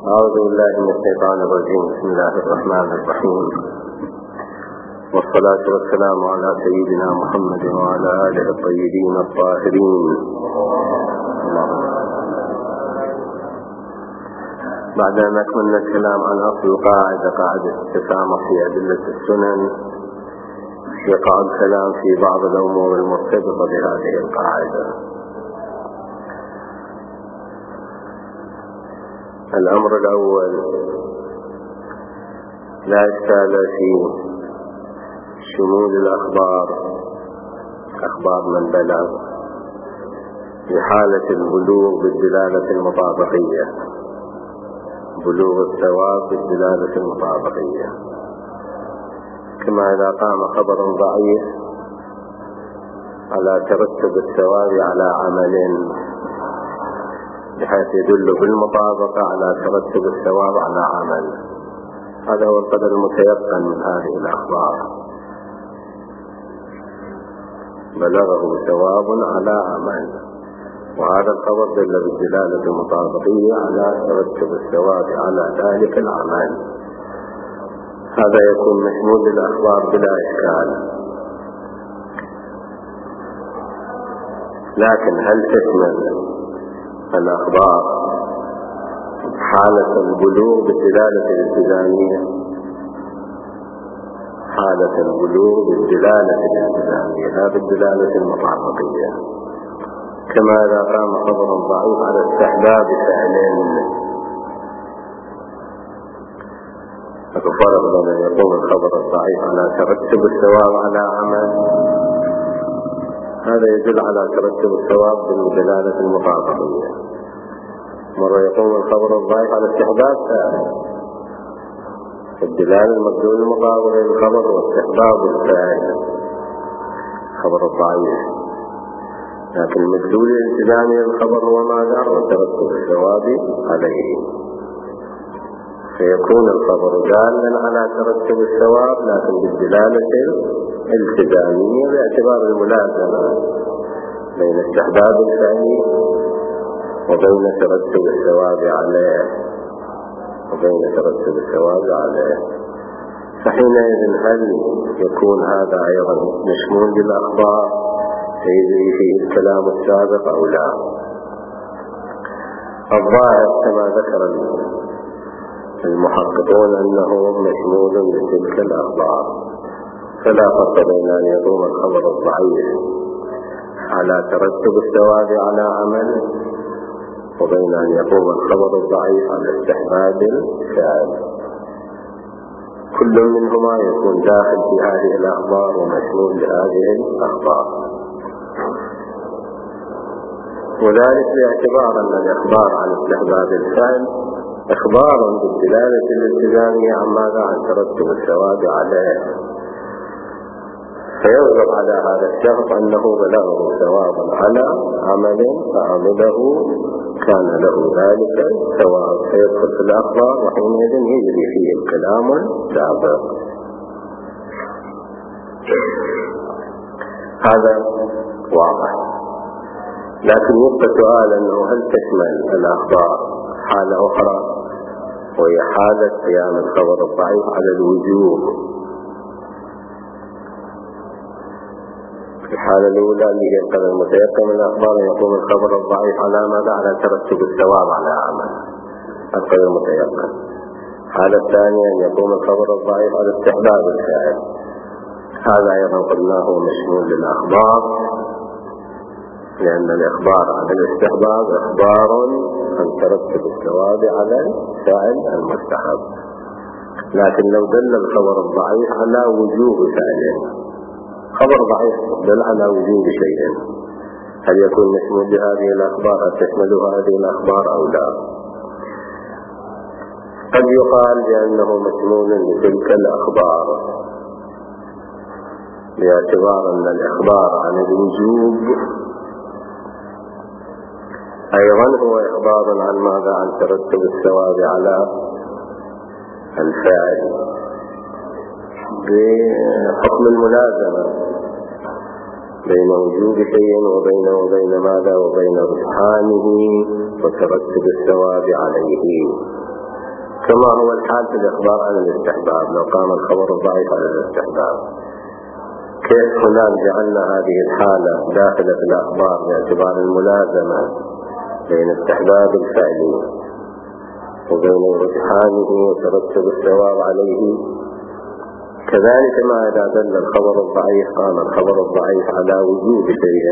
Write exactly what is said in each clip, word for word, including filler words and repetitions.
أعوذ بالله من الشيطان الرجيم. بسم الله الرحمن الرحيم، والصلاة والسلام على سيدنا محمد وعلى آله الطيبين الطاهرين. بعد أن أكملنا الكلام عن أصل القاعدة، قاعدة التسامح في أدلة السنن، يقع الكلام في بعض الأمور المرتبطة بهذه القاعدة. الأمر الأول: لا إشكال في شمول الأخبار، أخبار من بلغ، في حالة البلوغ بالدلالة المطابقية، بلوغ الثواب بالدلالة المطابقية. كما إذا قام خبر ضعيف على ترتب الثواب على عمل بحيث يدل بالمطابقة على ترتب الثواب على عمل، هذا هو القدر المتيقن من هذه الأخبار. بلغه ثواب على عمل، وهذا الخبر دل بالدلالة المطابقية على ترتب الثواب على ذلك العمل، هذا يكون مشمول للأخبار بلا إشكال. لكن هل تشمل الأخبار حالة البلوغ بالدلالة الالتزامية؟ حالة البلوغ بالدلالة الالتزامية لا بالدلالة المطابقية. كما إذا قام خبر ضعيف على استحباب فعل، ففرض لما يقوم الخبر الضعيف على ترتب الثواب على عمل، هذا يدل على ترتب الثواب بالدلالة المطابقية. مرة يقوم الخبر الضعيف على استحباب فعل، الدلالة المدلول المطابقة للخبر واستحباب الفاعل خبر الضعيف، لكن المدلول الالتزامي للخبر هو ماذا؟ وترتب الثواب عليه، فيكون الخبر دالا على ترتب الثواب لكن بالدلالة الالتزامية باعتبار الملازمة بين استحباب الفعل وبين ترتب الثواب عليه وبين ترتب الثواب عليه. فحينئذ هل يكون هذا أيضا مشمول بالأخبار سيجري فيه الكلام السابق أو لا؟ الظاهر كما ذكر المحققون أنه مشمول بتلك الأخبار، فلا فرق بين أن يقوم الخبر الضعيف على ترتب الثواب على عمل وبين أن يقوم الخبر الضعيف على استحباب الفعل. كل منهما يكون داخل في هذه الأخبار ومشمول بهذه الأخبار، وذلك باعتبار أن الإخبار عن استحباب الفعل إخبار بالدلالة الالتزامية عن ماذا؟ عن ترتب الثواب عليه، فيوجب على هذا الشخص أنه بلغه ثواب على عمل فعمله كان له ذلك ثواب، فيدخل في الأخبار وحينئذ يجري فيه الكلام السابق. هذا واضح. لكن يبقى سؤال أنه هل تشمل الأخبار حالة أخرى وهي حالة قيام الخبر الضعيف على الوجوب؟ الحالة الأولى اللي هي القدر المتيقن من الأخبار أن يقوم الخبر الضعيف على ماذا؟ على ترتب الثواب على عمل، القدر المتيقن. الحالة الثانية أن يقوم الخبر الضعيف على استحباب الفاعل، هذا أيضا قلناه مشمول للأخبار، لأن الإخبار عن الاستحباب إخبار عن ترتب الثواب على الفاعل المستحب. لكن لو دل الخبر الضعيف على وجوب فعل، خبر ضعيف دل على وجوب شيء، هل يكون مشمول بهذه الأخبار؟ هل تشملها هذه الأخبار أو لا؟ قد يقال بأنه مشمول لتلك الأخبار باعتبار أن الإخبار عن الوجوب أيضا هو إخبار عن ماذا؟ عن ترتب الثواب على الفاعل بحكم الملازمة بين وجوب شيء وبين وبين ماذا؟ وبين رجحانه وترتب الثواب عليه. كما هو الحال في الإخبار عن الاستحباب. لو قام الخبر الضعيف على الاستحباب، كيف هناك جعلنا هذه الحالة داخلة في الأخبار باعتبار الملازمة بين استحباب الفعل وبين رجحانه وترتب الثواب عليه؟ كذلك ما إذا دل الخبر الضعيف قام الخبر الضعيف على وجوب شيء،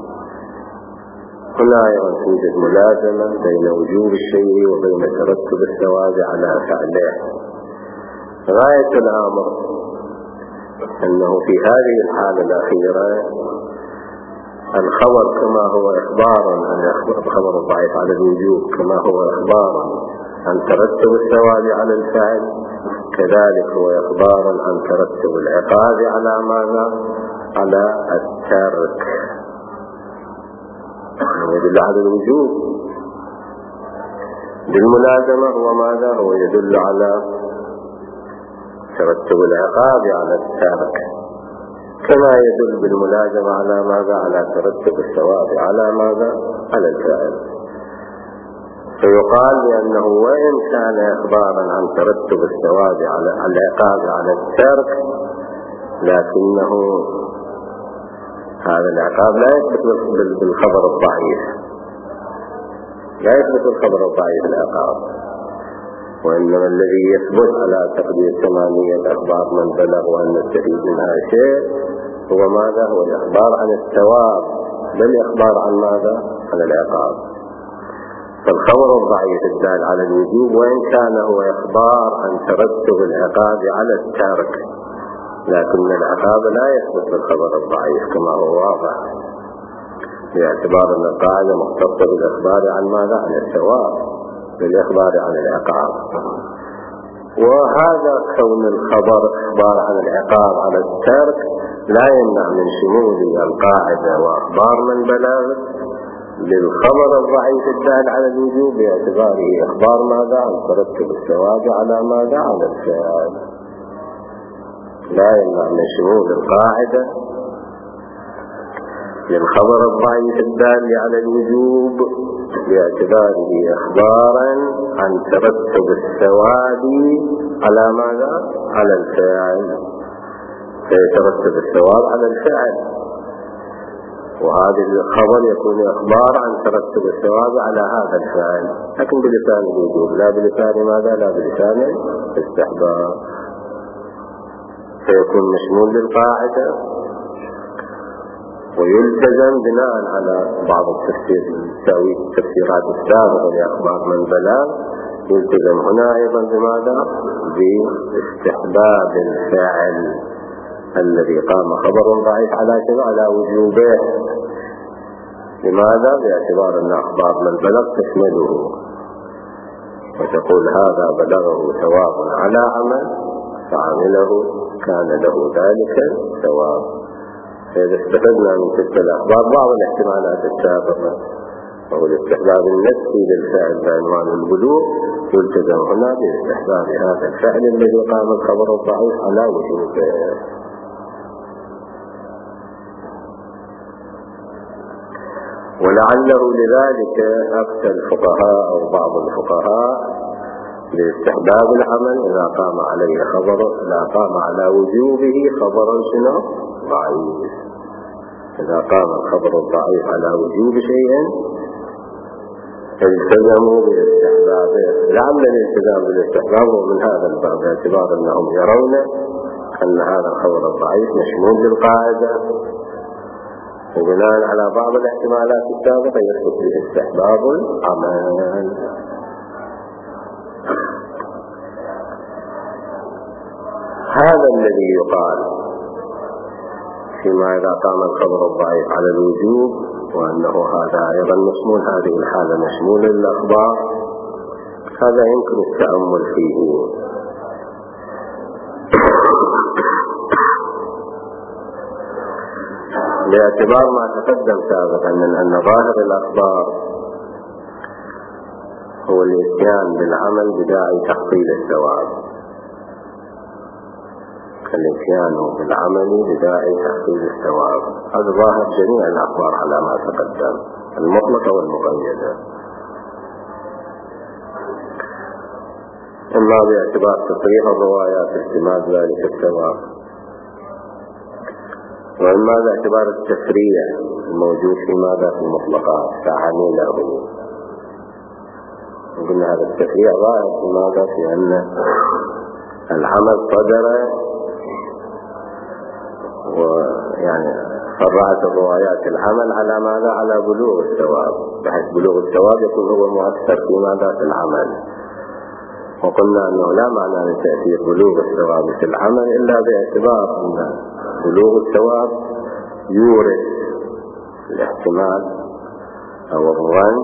هنا أيضا توجد ملازمة بين وجوب الشيء وبين ترتب الثواب على فعله. غاية الأمر أنه في هذه الحالة الأخيرة الخبر كما هو إخبارا عن الخبر الضعيف على الوجوب كما هو إخبارا عن ترتب الثواب على الفعل، كذلك هو إخبارا عن ترتب العقاب على ماذا؟ على الترك. يدل على الوجوب بالملازمة، هو ماذا؟ هو يدل على ترتب العقاب على الترك، كما يدل بالملازمة على ماذا؟ على ترتب الثواب على ماذا؟ على الفاعل. فيقال بأنه وإن كان إخبارا عن ترتب الثواب على العقاب على الترك، لكنه هذا العقاب لا يثبت بالخبر الضعيف، لا يثبت بالخبر الضعيف العقاب، وإنما الذي يثبت على تقدير ثمانية أخبار من بلغ وأن التفيد منها شيء هو ماذا؟ هو الإخبار عن الثواب، بل الإخبار عن ماذا؟ عن العقاب. فالخبر الضعيف الدال على الوجوب وإن كان هو إخبار عن ترتب العقاب على الترك، لكن العقاب لا يثبت بالخبر الضعيف كما هو واضح، باعتبار أن القاعدة مختصة بالإخبار عن ماذا؟ عن الثواب، بالإخبار عن العقاب. وهذا كون الخبر إخبار عن العقاب على الترك لا يمنع من شمول القاعدة وأخبار من بلغ للخبر الضعيف الدال على الوجوب باعتباره إخبار ماذا؟ عن ترتب الثواب على ماذا؟ على الفعل. لا يمنع من شمول القاعدة للخبر الضعيف الدال على الوجوب باعتباره إخبارا عن ترتب الثواب على ماذا؟ على الفعل، فيترتب الثواب على الفعل، وهذا الخبر يكون إخبار عن ترتب الثواب على هذا الفعل، لكن بلسان الوجوب لا بلسان ماذا؟ لا بلسان الاستحباب، فيكون مشمول للقاعدة ويلتزم بناء على بعض التفسير التفسيرات السابقة لأخبار من بلغ، يلتزم هنا أيضا بماذا؟ باستحباب الفعل الذي قام خبر ضعيف على شنو؟ على وجوبه. لماذا؟ باعتبار أن أخبار من بلغ تشمله، وتقول هذا بلغه ثواب على عمل فعمله كان له ذلك ثواب. فإذا استفدنا من تلك الأخبار بعض الاحتمالات السابقة وهو الاستحباب النفسي للفعل بعنوان البلوغ، يلتزم هنا باستحباب هذا الفعل الذي قام الخبر الضعيف على وجوبه. ولعله لذلك أفتى الفقهاء أو بعض الفقهاء باستحباب العمل إذا قام عليه خبر، إذا قام على وجوبه خبرا شنو؟ ضعيف. إذا قام الخبر الضعيف على وجوب شيء التزموا باستحبابه. لعل الالتزام بالاستحباب ومن هذا الباب باعتبار أنهم يرون أن هذا الخبر الضعيف مشمول للقاعدة، وبناء على بعض الاحتمالات السابقة يثبت به استحباب العمل. هذا الذي يقال فيما إذا قام الخبر الضعيف على الوجوب، وأنه هذا أيضا مشمول، هذه الحالة مشمول للأخبار، هذا يمكن التأمل فيه. باعتبار ما تقدم سابقا من أن ظاهر الأخبار هو الاتيان بالعمل بداعي تحصيل الثواب، الاتيان بالعمل بداعي تحصيل الثواب، هذا ظاهر جميع الأخبار على ما تقدم المطلقة والمقيدة. إما باعتبار تصريح الروايات احتمال ذلك الثواب، وإما باعتبار التفريع الموجود في ماذا في المطلقات فعمله. قلنا هذا التفريع ظاهر في ماذا في أن العمل صدر، ويعني فرعت الروايات العمل على ماذا؟ على بلوغ الثواب، بحيث بلوغ الثواب يكون هو مؤثر في ماذا؟ في العمل. وقلنا أنه لا معنى لتأثير بلوغ الثواب في العمل إلا باعتبار أن بلوغ الثواب يورث الاحتمال أو الظن،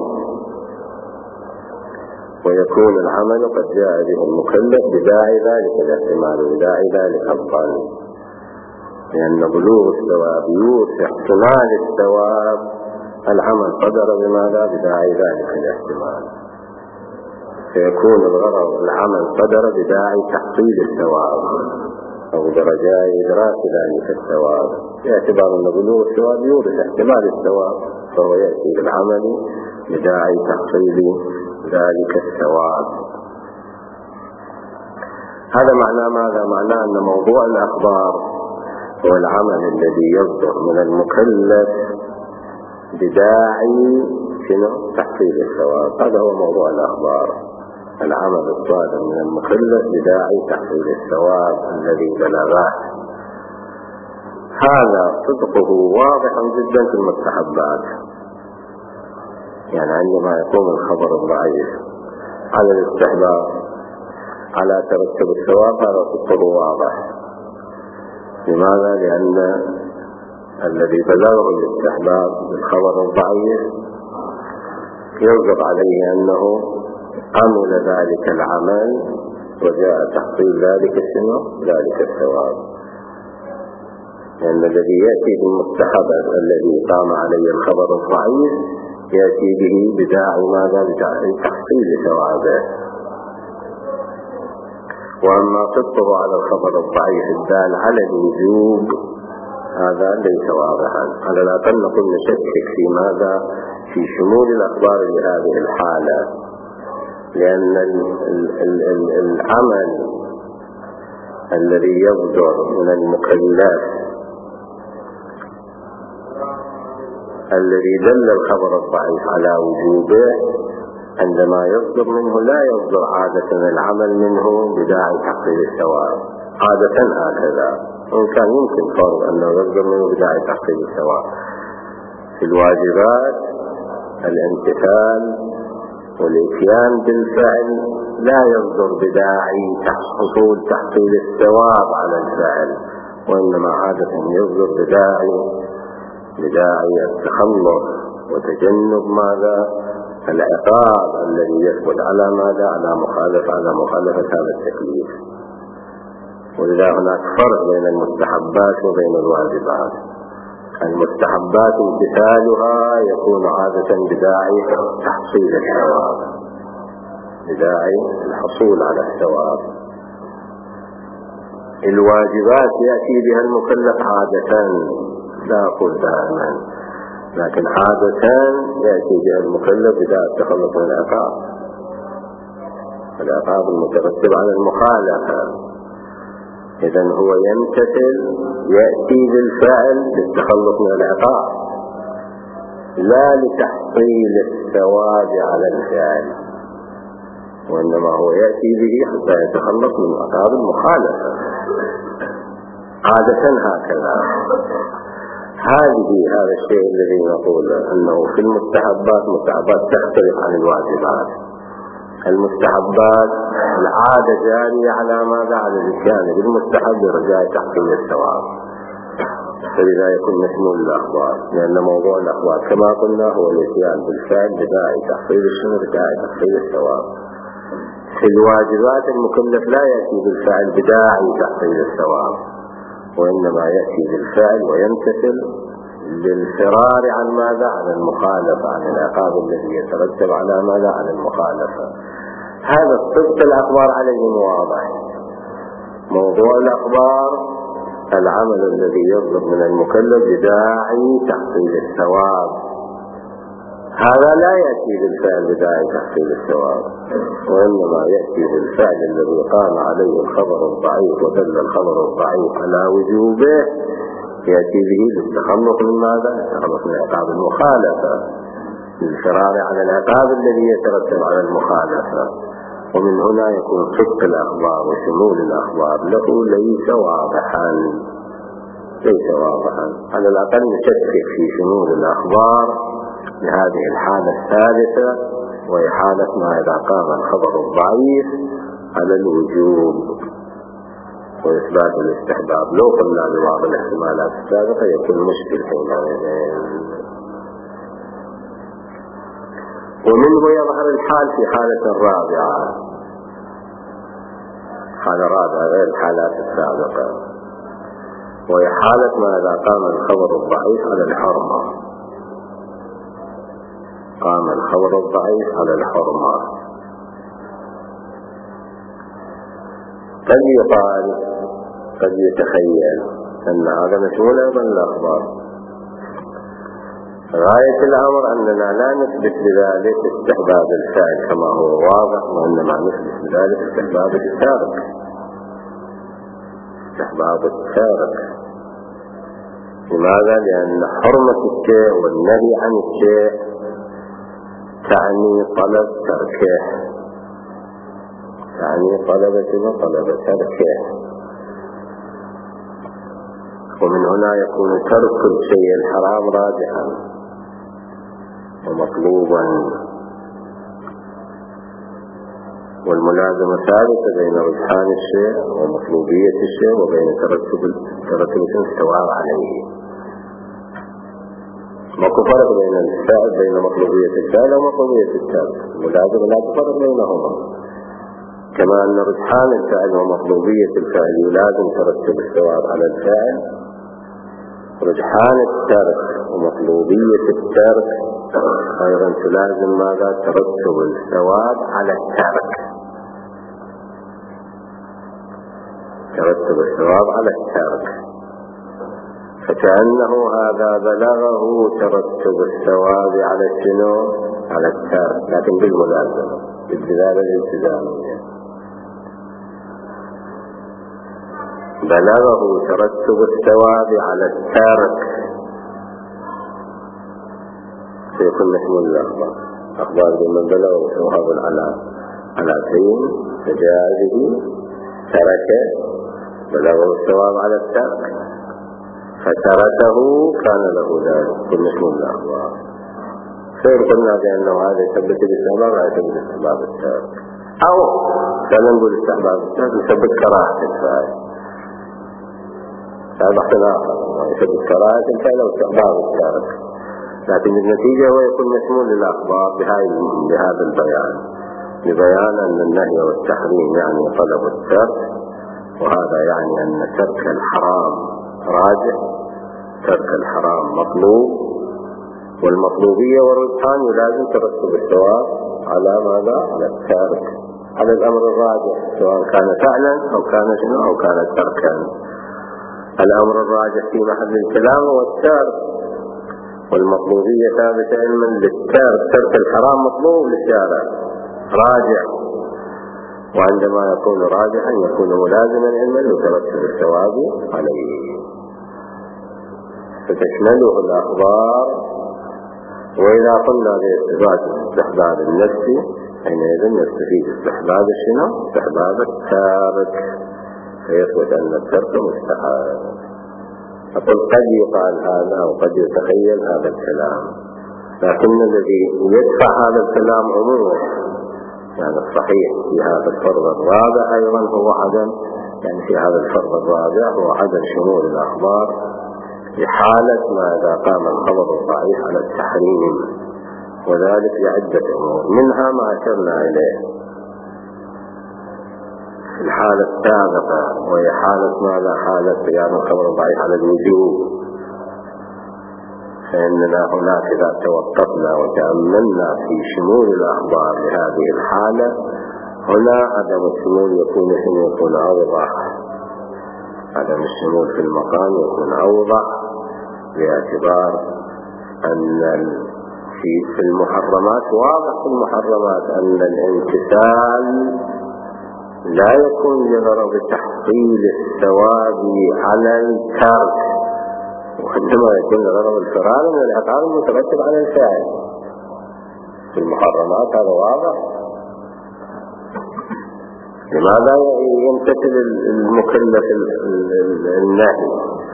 ويكون العمل قد جاء به المكلف بداعي ذلك الاحتمال وبداعي ذلك الظن، لأن بلوغ الثواب يورث احتمال الثواب. العمل صدر بماذا؟ بداعي ذلك الاحتمال، فيكون الغرض العمل صدر بداعي تحصيل الثواب أو درجاء إدراك ذلك الثواب، باعتبار أن بلوغ الثواب يورث احتمال الثواب، فهو يأتي بالعمل بداعي تحصيل ذلك الثواب. هذا معناه ماذا؟ معناه أن موضوع الأخبار هو العمل الذي يصدر من المكلف بداعي شنو؟ تحصيل الثواب. هذا هو موضوع الأخبار، العمل الصادر من المكلف بداعي تحصيل الثواب الذي بلغه. هذا صدقه واضح جدا في المستحبات، يعني عندما يقوم الخبر الضعيف على الاستحباب على ترتب الثواب هذا صدقه واضح. لماذا؟ لأن الذي بلغه الاستحباب بالخبر الضعيف يوجب عليه أنه عمل ذلك العمل وجاء تحصيل ذلك الشنو؟ ذلك الثواب. لأن الذي يأتي بالمستحب الذي قام عليه الخبر الضعيف يأتي به بداعي ماذا؟ بداعي تحصيل ثوابه. وأما صدقه على الخبر الضعيف الدال على الوجوب هذا ليس واضحا. على الأقل نقول نشكك في ماذا؟ في شمول الأخبار لهذه الحالة، لأن العمل الذي يصدر من المكلف الذي دل الخبر الضعيف على وجوبه عندما يصدر منه لا يصدر عادة العمل منه بداعي تحصيل الثواب، عادة هكذا، وإن كان يمكن فرض أنه يصدر منه بداعي تحصيل الثواب. في الواجبات الامتثال والإتيان بالفعل لا يصدر بداعي حصول تحصيل الثواب على الفعل، وإنما عادة يصدر بداعي بداعي التخلص وتجنب ماذا؟ العقاب الذي يثبت على ماذا؟ على مخالفة على مخالفة هذا التكليف. ولذا هناك فرق بين المستحبات وبين الواجبات. المستحبات امتثالها يكون عادة بداعي تحصيل الثواب، بداعي الحصول على الثواب. الواجبات يأتي بها المكلف عادة، لا أقول دائما، لكن عادة يأتي بها المكلف بداعي التخلص من العقاب، العقاب المترتب على المخالفة. إذن هو يمتثل، يأتي بالفعل للتخلص من العقاب لا لتحصيل الثواب على الفعل، وإنما هو يأتي به حتى يتخلص من عقاب المخالفة، عادة هكذا. هذه هذا الشيء الذي نقول أنه في المستحبات مستحبات تختلف عن الواجبات. المستحبات العادة جارية على ماذا؟ على الاتيان بالمستحب برجاء تحصيل الثواب، فلذا يكون مشمول الأخبار، لأن موضوع الأخبار كما قلنا هو الاتيان بالفعل بداعي تحصيل الشنو؟ بداعي تحصيل الثواب. في الواجبات المكلف لا يأتي بالفعل بداعي تحصيل الثواب، وإنما يأتي بالفعل ويمتثل للفرار عن ماذا؟ عن المخالفة، عن العقاب الذي يترتب على ماذا؟ على المخالفة. هذا الصدق الأخبار عليه واضح. موضوع الأخبار العمل الذي يصدر من المكلف بداعي تحصيل الثواب، هذا لا يأتي بالفعل بداعي تحصيل الثواب، وإنما يأتي بالفعل الذي قام عليه الخبر الضعيف ودل الخبر الضعيف على وجوبه، يأتي به للتخلص من ماذا؟ التخلص من عقاب المخالفة، للفرار على العقاب الذي يترتب على المخالفة. ومن هنا يكون صدق الأخبار وشمول الأخبار له ليس واضحا ليس واضحا على الأقل نشكك في شمول الأخبار لهذه الحالة الثالثة، وهي حالة ما إذا قام الخبر الضعيف على الوجوب وإثبات الاستحباب. لو قلنا ببعض الاحتمالات السابقة يكون مشكل حينئذ. ومنه يظهر الحال في حالة رابعة، حالة رابعة غير الحالات السابقة، وهي حالة ما إذا قام الخبر الضعيف على الحرمة. قام الخبر الضعيف على الحرمة، قد يقال قد يتخيل أن هذا مشمول أيضا الأخبار. غاية الأمر أننا لا نثبت بذلك استحباب الفعل كما هو واضح، وإنما نثبت بذلك استحباب التارك استحباب التارك لماذا؟ لأن حرمة الشيء والنهي عن الشيء تعني طلب تركه، تعني طلب طلب تركه. ومن هنا يكون ترك الشيء الحرام راجحا ومطلوبا، والملازمة ثابتة بين رجحان الشيء ومطلوبية الشيء وبين ترتب ترتب الثواب عليه. ماكو فرق بين الفعل بين مطلوبية الفعل ومطلوبية الترك، الملازمة لا تفرق بينهما، كما أن رجحان الفعل ومطلوبية الفعل يلازم ترتب الثواب على الفعل، رجحان الترك ومطلوبية الترك أيضا تلازم ماذا؟ ترتب الثواب على الترك، ترتب الثواب على الترك. فكأنه هذا بلغه ترتب الثواب على الشنو؟ على الترك، لكن بالملازمة بالدلالة الالتزامية. بلغه ترتب الثواب على الترك سيكون مشمول الأخبار. أخبار بمن بلغه ثواب على على شيء فجاء به ترك، بلغه الثواب على الترك فتركه كان له ذلك، كل مشمول الأخبار. خير قلنا بأنه هذا يثبت الاستحباب ولا يثبت استحباب الترك، أو كان نقول استحباب الترك يثبت كراهة الفعل، هذا اختلاف يثبت كراهة الفعل واستحباب الترك، لكن النتيجة هو يكون مشمول للأخبار بهذا البيان، ببيان أن النهي والتحريم يعني طلب الترك، وهذا يعني أن ترك الحرام راجع، ترك الحرام مطلوب، والمطلوبية والرجحان يلازم ترتب الثواب على ماذا؟ على الترك، على الأمر الراجح، سواء كان فعلا أو كان شنو أو كان تركا. الأمر الراجح في محل الكلام هو الترك، والمطلوبية ثابتة علما للترك، ترك الحرام مطلوب للشارع راجع، وعندما يكون راجحا يكون ملازما علما يترتب الثواب عليه، فتشمله الأخبار. وإذا قلنا باستحباب استحباب النفس حينئذ نستفيد استحباب الشنو؟ استحباب التارك، فيثبت أن الترك مستحب. أقول قد يقال هذا وقد يتخيل هذا الكلام، لكن الذي يدفع هذا الكلام عموما يعني الصحيح في هذا الفرض الرابع أيضا هو عدم، يعني في هذا الفرض الرابع هو عدم شمول الأخبار لحالة ما إذا قام الخبر الضعيف على التحريم، وذلك لعدة أمور، منها ما أشرنا إليه في الحالة السابقة، وهي حالة ماذا؟ حالة قيام الخبر الضعيف على الوجوب. فإننا هناك إذا توقفنا وتأملنا في شمول الأخبار لهذه الحالة، هنا عدم الشمول يكون يكون أوضح، عدم الشمول في المقام يكون أوضح، باعتبار أن في المحرمات واضح في المحرمات أن الامتثال لا يكون لغرض تحصيل الثواب على الترك، وإنما يكون لغرض الفرار من العقاب المترتب على الفاعل. في المحرمات هذا واضح. لماذا يمتثل المكلف النهي؟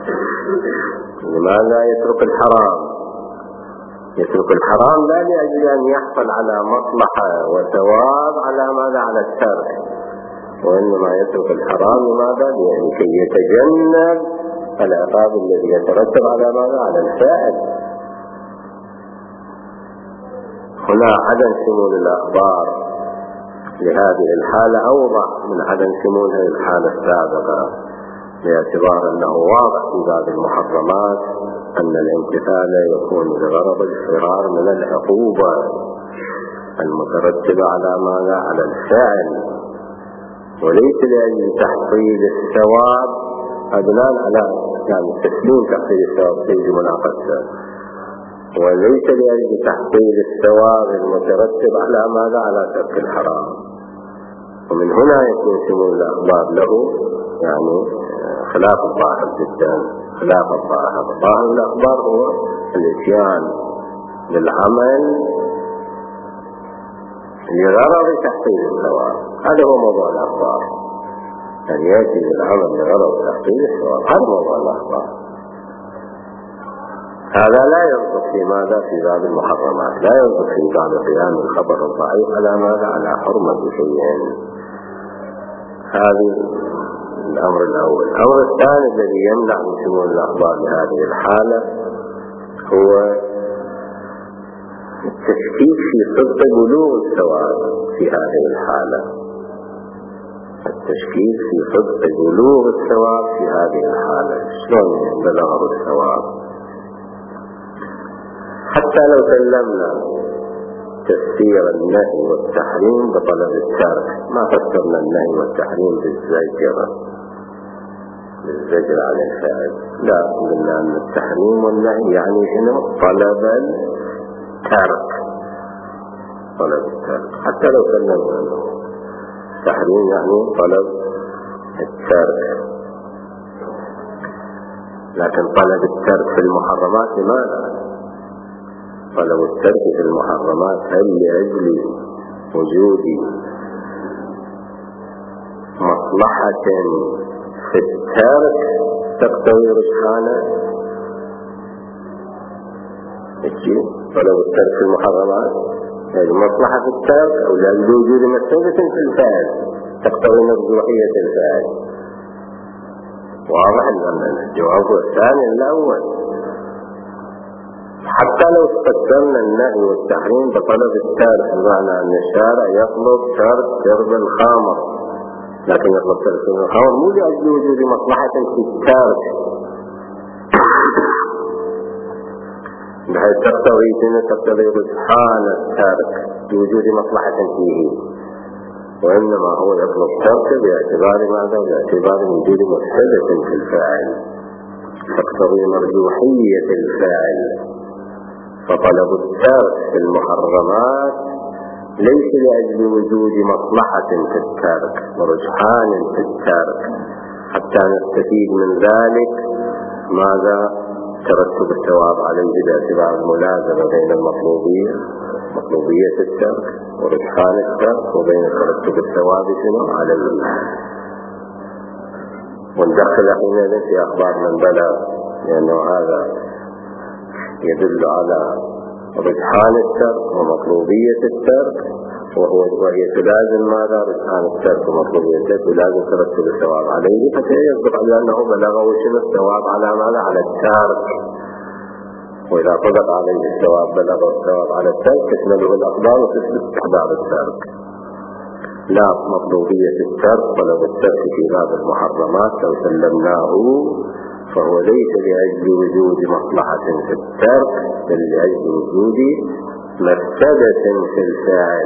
لماذا يترك الحرام؟ يترك الحرام لا لأجل أن يحصل على مصلحة وثواب على ماذا؟ على الترك، وإنما يترك الحرام لماذا؟ لكي يتجنب العقاب الذي يترتب على ماذا؟ على الفاعل. هنا عدم شمول الأخبار لهذه الحالة أوضح من عدم شمولها الحالة السابقة، باعتبار أنه واضح في باب المحرمات أن الامتثال يكون لغرض الفرار من العقوبة المترتبة على ماذا؟ على الفعل، وليس لأجل تحصيل الثواب بناء على يعني تسليم تحصيل الثواب في مناقشته، وليس لأجل تحصيل الثواب المترتب على ماذا؟ على ترك الحرام. ومن هنا يكون شمول الأخبار له يعني خلاف الظاهر جدا، خلاف الظاهر. ظاهر الأخبار هو الاتيان للعمل لغرض تحصيل الثواب، هذا هو موضوع الأخبار، أن يأتي للعمل لغرض تحصيل الثواب، هذا موضوع الأخبار. هذا لا ينطق في ماذا؟ في باب المحرمات، لا ينطق في باب قيام الخبر الضعيف على ماذا؟ على حرمة شيء. هذا الأمر الأول. الأمر الثاني الذي يمنع من شمول الأخبار لهذه الحالة هو التشكيك في صدق بلوغ الثواب في هذه الحالة، التشكيك في صدق بلوغ الثواب في هذه الحالة. شلون بلغه الثواب؟ حتى لو سلمنا تفسير النهي والتحريم بطلب الترك، ما فسرنا النهي والتحريم بالزجر بالزجر على الفاعل، لا، قلنا أن التحريم والنهي يعني شنو؟ طلب الترك، طلب الترك. حتى لو سلمنا أنه التحريم يعني طلب الترك، لكن طلب الترك في المحرمات لماذا؟ طلب الترك في المحرمات هل لأجل وجود مصلحة في الترك تقتضي رجحانه؟ طلب الترك في المحرمات يعني مصلحة في الترك، أو لأجل وجود مفسدة في الفعل تقتضي مرجوحية الفعل؟ واضح أن الجواب هو الثاني الأول. حتى لو استخدمنا النهي والتحريم بطلب الترك، بمعنى أن الشارع يطلب ترك شرب الخمر، لكن يطلب ترك شرب الخمر مو لأجل وجود مصلحة في الترك بحيث تقتضي تقتضي رجحان الترك بوجود مصلحة فيه، وإنما هو يطلب ترك باعتبار ماذا؟ باعتبار وجود مفسدة في الفاعل تقتضي مرجوحية الفاعل. فطلب الترك في المحرمات ليس لأجل وجود مصلحة في الترك ورجحان في الترك، حتى نستفيد من ذلك ماذا؟ ترتب الثواب عليه باعتبار الملازمة بين المطلوبية مطلوبية الترك ورجحان الترك، وبين ترتب الثواب شنو؟ على الإيمان. وندخل حينئذ في أخبار من بلغ، لأنه هذا يدل على رجحان الترك ومطلوبية الترك، وهو وهي تلازم ماذا؟ رجحان الترك ومطلوبية الترك، ولازم ترتب الثواب عليه، فسيصدق على أنه بلغه شنو الثواب على ماذا؟ على الترك. وإذا طبق عليه الثواب بلغ الثواب على الترك تشمله الأخبار وتثبت استحباب الترك، لا مطلوبية الترك. طلب الترك في باب المحرمات لو سلمناه فهو ليس لأجل وجود مصلحة في الترك، بل لأجل وجود مفسدة في الفاعل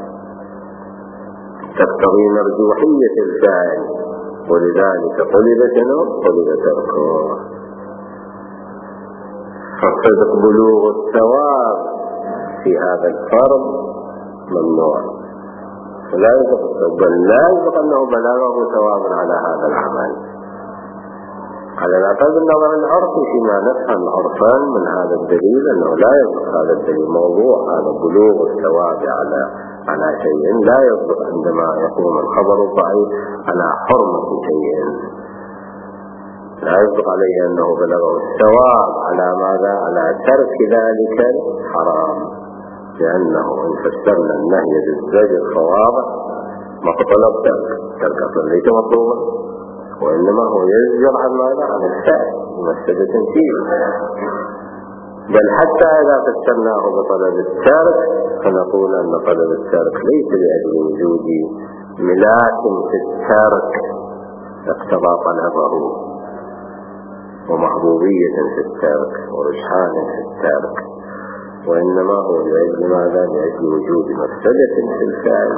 تقتضي مرجوحية الفاعل، ولذلك طلب شنو؟ طلب تركه. فالصدق بلوغ الثواب في هذا الفرض ممنوع، ولا يصدق بل لا يصدق أنه بلغه ثواب على هذا العمل، على الأقل النظر العرفي فيما نفهم عرفان من هذا الدليل أنه لا يصدق هذا الدليل. موضوع هذا بلوغ الثواب على على شيء لا يصدق عندما يقوم الخبر الضعيف على حرمة شيء، لا يصدق عليه أنه بلغه الثواب على ماذا؟ على ترك ذلك الحرام، لأنه إن فسرنا النهي بالزجر فواضح مقتضى الترك، ترك أصلا ليس مطلوبا، وإنما هو يزجر عن ماذا؟ عن الفعل مفسدة فيه. بل حتى إذا فسرناه بطلب الترك فنقول أن طلب الترك ليس لأجل وجود ملاك في الترك اقتضى طلبه ومحبوبية في الترك ورجحان في الترك، وإنما هو لأجل ماذا؟ لأجل وجود مفسدة في الفعل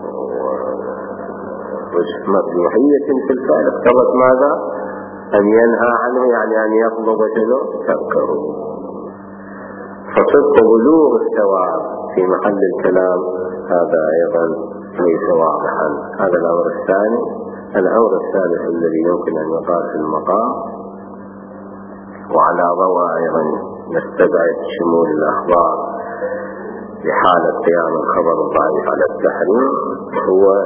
ومرجوحية في الفعل اقتضت ماذا؟ أن ينهى عنه، يعني أن يطلب شنو؟ تركه. فصدق بلوغ الثواب في محل الكلام هذا أيضا ليس واضحا. هذا الأمر الثاني. الأمر الثالث الذي يمكن أن يقال في المقام، وعلى ضوء أيضا نستبعد شمول الأخبار لحالة قيام الخبر الضعيف على التحريم، هو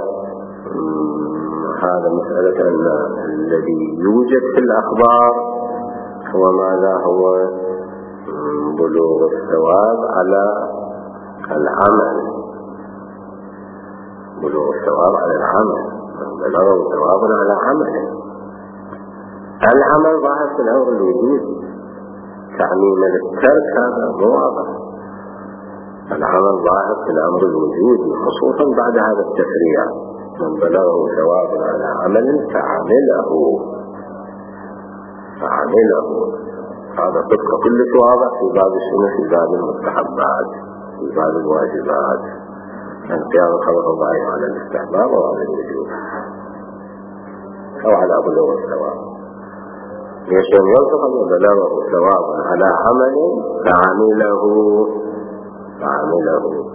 هذا مسألة أن الذي يوجد في الأخبار هو ماذا؟ هو بلوغ الثواب على العمل، بلوغ الثواب على العمل، بلوغ ثواب على عمل. العمل ظاهر في الأمر الوجود، تعميم للترك هذا مو واضح. العمل ظاهر في الأمر الوجودي، خصوصا بعد هذا التفريع، من بلغه ثواب على عمل فعمله فعمله هذا صدق كل واضح في باب السنة، في باب المستحبات، في باب الواجبات، أن قيام الخبر الضعيف على الاستحباب وعلى الوجوب أو على بلوغ الثواب. يشمل يلتقى أن بلغه ثواب على عمل فعمله فعمله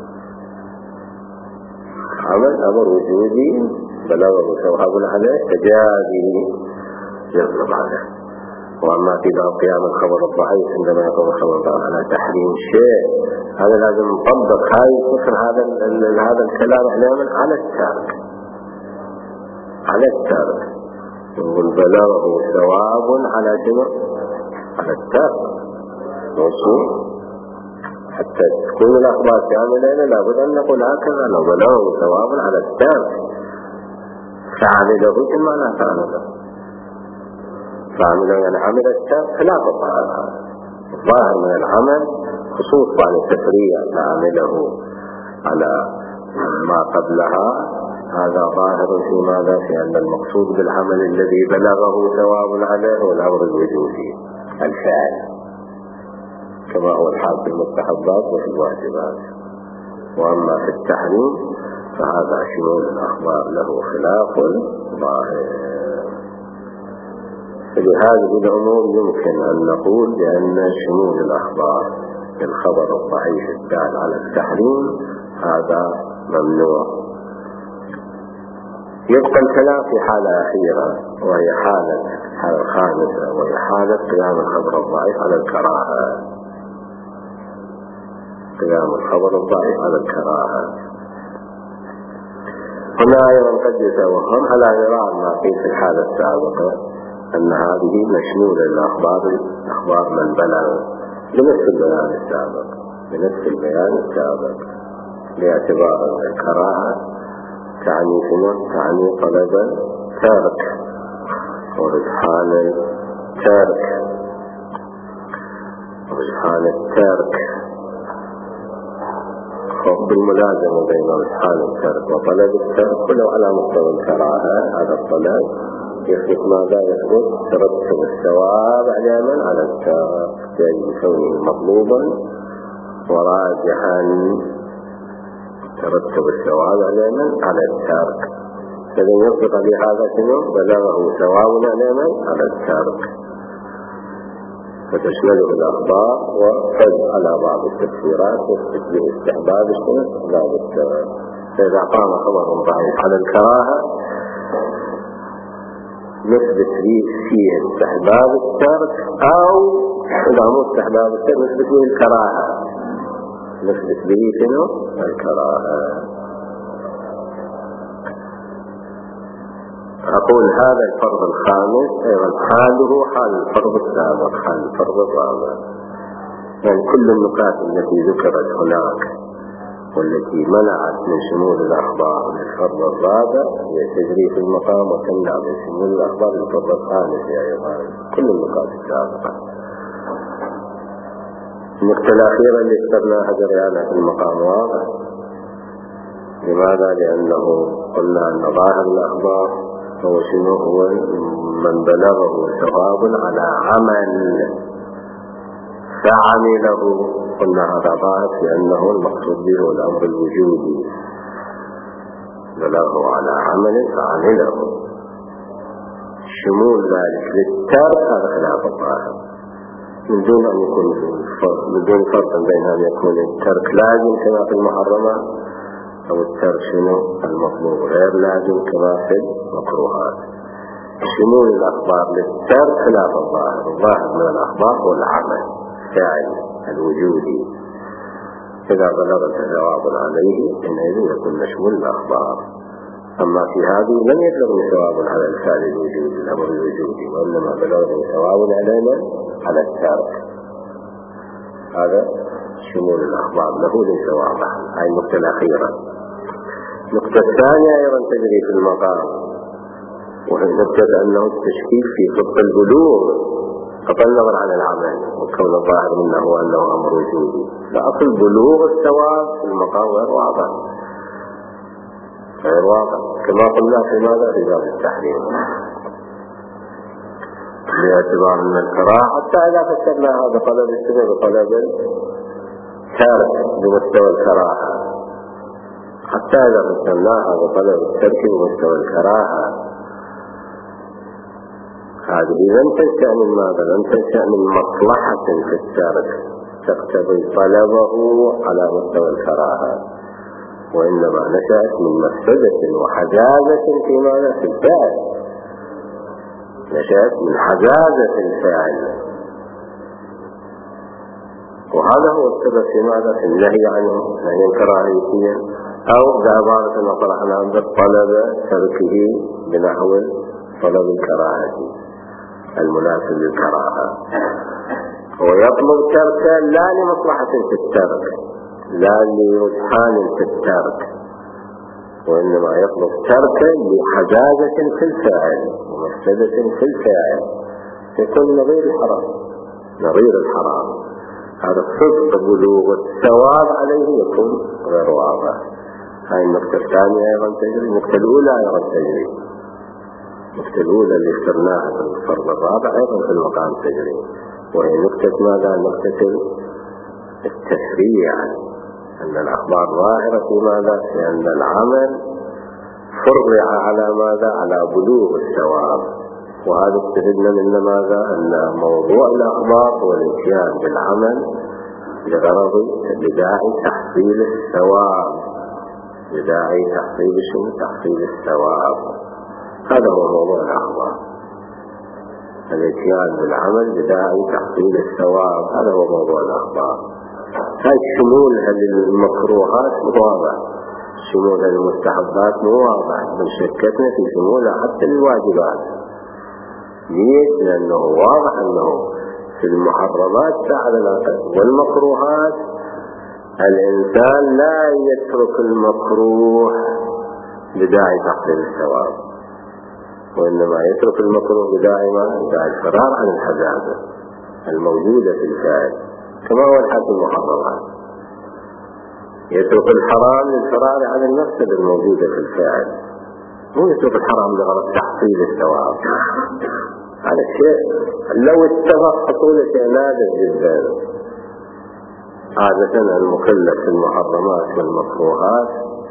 عمل أمر وجودي بلغه ثواب عليه فجازه يطلب عليه. وأما في باب قيام الخبر الضعيف عندما يقوم الخبر الضعيف على تحريم شيء، هذا لازم نطبق هاي مثل هذا هذا الكلام علينا على التارك على التارك يقول بلغه ثواب على شنو؟ على التارك موصول. حتى تكون الأخبار كاملة لابد أن نقول هكذا، لو بلغه ثواب على التارك فعمله كما لا فعله فعمله يعني عمل التارك خلاف الظاهر من العمل، خصوصا التفريع فعمله على ما قبلها. هذا ظاهر في ماذا؟ في أن المقصود بالعمل الذي بلغه ثواب عليه هو الأمر الوجودي الفعل، كما هو الحال في المستحبات وفي الواجبات. وأما في التحريم فهذا شمول الأخبار له خلاف ظاهر. فلهذه الأمور يمكن أن نقول بأن شمول الأخبار الخبر الضعيف الدال على التحريم هذا ممنوع. يبقى الكلام في حالة أخيرة، وهي حالة حالة خامسة، وهي حالة قيام الخبر الضعيف على الكراهة. قيام الخبر الضعيف على الكراهة هنا أيضا قد يتوهم على غرار ما قيل في الحالة السابقة أن هذه مشمولة للأخبار أخبار من بلغ بنفس البيان السابق بنفس البيان السابق باعتبار أن الكراهة تعني شنو؟ تعني طلب الترك ورجحان الترك رجحان الترك خط الملازمة بين رجحان الترك وطلب الترك ولو على مستوى الكراهة. هذا الطلب يثبت ماذا؟ يثبت ترتب الثواب على من؟ على الترك، يعني كونه مطلوبا وراجحا ترتب الثواب على من؟ على الترك. فإذا يطلق بهذا شنو؟ بلغه ثواب على من؟ على الترك. فتشمله الأخبار، وقد على بعض التفسيرات يثبت به استحباب استحباب الترك. فإذا قام خبر ضعيف على الكراهة نثبت فيه استحباب الترك، أو إذا مو استحباب الترك نثبت به الكراهة، نثبت به شنو؟ الكراهة. أقول هذا الفرض الخامس أيضا حاله حال الفرض السابق، حال الفرض الرابع. يعني كل النقاط التي ذكرت هناك والتي منعت من شمول الأخبار للفرض الرابع هي تجري في المقام، وتمنع من شمول الأخبار للفرض الخامس أيضا، كل النقاط السابقة. النقطة الأخيرة اللي اخترناها جريانها في المقام واضح. لماذا؟ لأنه قلنا أن ظاهر الأخبار هو شنو؟ هو من بلغه ثواب على عمل فعمله. قلنا هذا ظاهر لأنه المقصود به الأمر الوجودي، بلغه على عمل فعمله. شمول ذلك للترك هذا خلاف الظاهر، من دون أن يكون من دون فرق بين أن يكون الترك لازم كما في المحرمات، أو الترك شنو المطلوب غير لازم كما في المكروهات. شمول الأخبار للترك خلاف الظاهر. الظاهر من الأخبار هو العمل فاعل الوجودي، إذا بلغ ثواب عليه حينئذ يكون مشمول الأخبار. أما في هذه لم يبلغ ثواب على الفعل الوجودي الأمر الوجودي، وإنما بلغ ثواب علينا على الترك. هذا شمول الأخبار له ليس واضحا. هذه النقطة الأخيرة. النقطة الثانية أيضا تجري في المقام، وهي نقطة أنه التشكيك في صدق البلوغ قطع النظر عن العمل، وكون الظاهر منه هو أنه أمر وجودي. لأصل بلوغ الثواب في المقام غير واضح، غير واضح كما قلنا في ماذا؟ في باب التحريم، باعتبار أن الكراهة حتى إذا فسرناها بطلب السنة بطلب الترك بمستوى الكراهة، حتى إذا فسرناها بطلب الترك بمستوى الكراهة، هذه لم تنشأ من ماذا؟ لم تنشأ من مصلحة في الترك تقتضي طلبه على مستوى الكراهة، وإنما نشأت من مفسدة وحجازة في ماذا؟ في الفعل. نشأت من حجازة الفعل، وهذا هو السبب في ماذا؟ في النهي عنه نهيا كراهيا، أو بعبارة أخرى عن طلب تركه بنحو طلب الكراهة المناسب للكراهة. هو يطلب تركه لا لمصلحة في الترك، لا لرجحان في الترك، وإنما يطلب تركه لحجازة في الفاعل ومفسدة في الفاعل، يكون نظير الحرام نظير الحرام. هذا صدق بلوغ الثواب عليه يكون غير واضح. هاي النقطة الثانية أيضا تجري. النقطة الأولى أيضا تجري. النقطة الأولى اللي اخترناها في الفرض الرابع أيضا في المقام تجري، وهي نقطة ماذا؟ نقطة التشريع، أن الأخبار ظاهرة في ماذا؟ في أن العمل فرع على ماذا؟ على بلوغ الثواب. وهذا استفدنا من ماذا؟ أن موضوع الأخبار هو الاتيان بالعمل لغرض بداعي تحصيل الثواب، بداعي تحصيل شنو؟ تحصيل الثواب. هذا هو موضوع الأخبار، الاتيان بالعمل بداعي تحصيل الثواب، هذا هو موضوع الأخبار. هاي شمولها للمكروهات واضح، شمولها للمستحبات واضح، بل شكتنا في شمولها حتى للواجبات. ليش؟ لأنه واضح أنه في المحرمات فعل الأقل، والمكروهات الإنسان لا يترك المكروه بداعي تحصيل الثواب، وإنما يترك المكروه بداعي ما؟ بداعي الفرار عن الحجازة الموجودة في الفعل، كما هو الحد المحرمات. يترك الحرام للفرار عن المفسدة الموجودة في الفعل، مو يترك الحرام لغرض تحصيل الثواب. هذا الشيء لو اتفق حصول شيء نادر جدا. عادة المكلف في المحرمات والمكروهات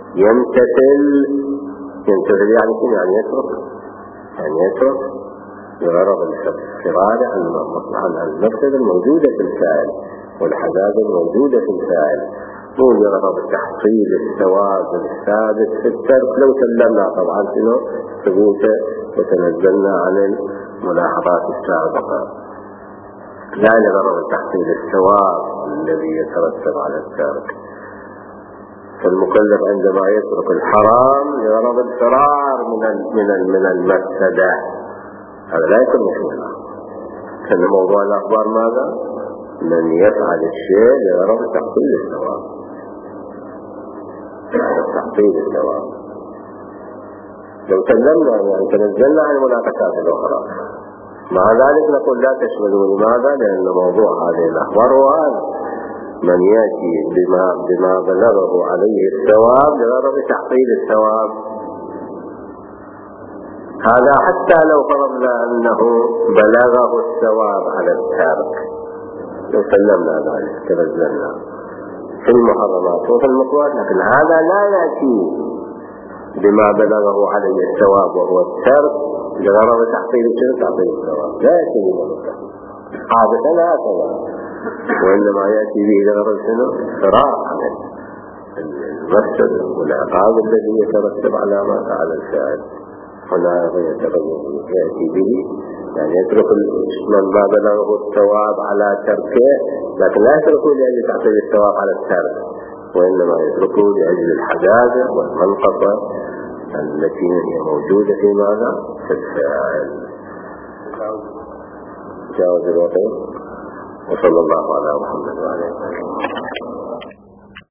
يمتثل، يمتثل يعني شنو؟ يعني يترك، يعني يترك لغرض الفرار عن المصلحة المفسدة الموجودة في الفاعل والحداثة الموجودة في الفاعل، مو لغرض تحصيل الثواب الثابت في الترك. لو سلمنا طبعا شنو ثبوته وتنزلنا عن الملاحظات السابقة، لا لغرض تحصيل الثواب الذي يترتب على الترك. فالمكلف عندما يترك الحرام لغرض الفرار من من من المفسدة هذا لا يكون مشروعا. كان موضوع الأخبار ماذا؟ من يفعل الشيء لغرض تحصيل الثواب، تحصيل الثواب. لو سلمنا يعني تنزلنا عن المناقشات الأخرى، مع ذلك نقول لا تشملوا. لماذا؟ لأن موضوع هذه الأخبار هو هذا، من يأتي بما, بما بلغه عليه الثواب لغرض تحصيل الثواب. هذا حتى لو فرضنا أنه بلغه الثواب على التارك، لو سلمنا ذلك تنزلنا في المحرمات وفي المكروهات، لكن هذا لا يأتي بما بلغه عليه الثواب وهو الترك لغرض تحصيل الشرك تحصيل الثواب، لا يأتي بذلك عادة هكذا، وإنما يأتي به لغرض شنو؟ فرار عن المفسد والعقاب الذي يترتب على ما فعل الفاعل. هنا يأتي به يعني يترك من ما بلغه الثواب على تركه، لكن لا يتركه لأجل تحصيل الثواب على الترك، وإنما يتركه لأجل الحداثة والمنقصة التي هي موجودة في ماذا؟ في الفاعل. جاوز الوقت. وصلى الله على محمد وعلى آله وسلم.